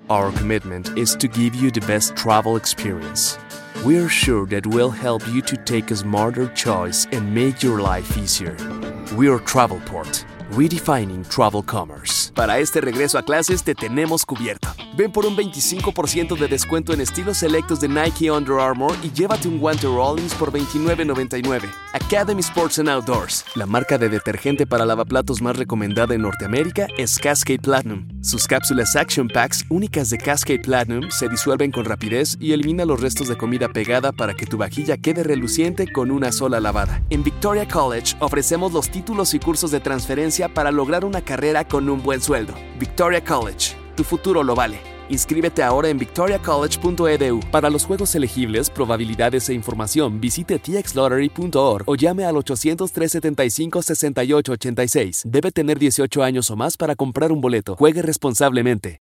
Our commitment is to give you the best travel experience. We are sure that we'll help you to take a smarter choice and make your life easier. We are Travelport, redefining travel commerce. Para este regreso a clases te tenemos cubierto. Ven por un 25% de descuento en estilos selectos de Nike y Under Armour y llévate un guante Rawlings por $29.99. Academy Sports and Outdoors, la marca de detergente para lavaplatos más recomendada en Norteamérica, es Cascade Platinum. Sus cápsulas Action Packs únicas de Cascade Platinum se disuelven con rapidez y eliminan los restos de comida pegada para que tu vajilla quede reluciente con una sola lavada. En Victoria College ofrecemos los títulos y cursos de transferencia para lograr una carrera con un buen sueldo. Victoria College, tu futuro lo vale. Inscríbete ahora en victoriacollege.edu. Para los juegos elegibles, probabilidades e información, visite txlottery.org o llame al 800-375-6886. Debe tener 18 años o más para comprar un boleto. Juegue responsablemente.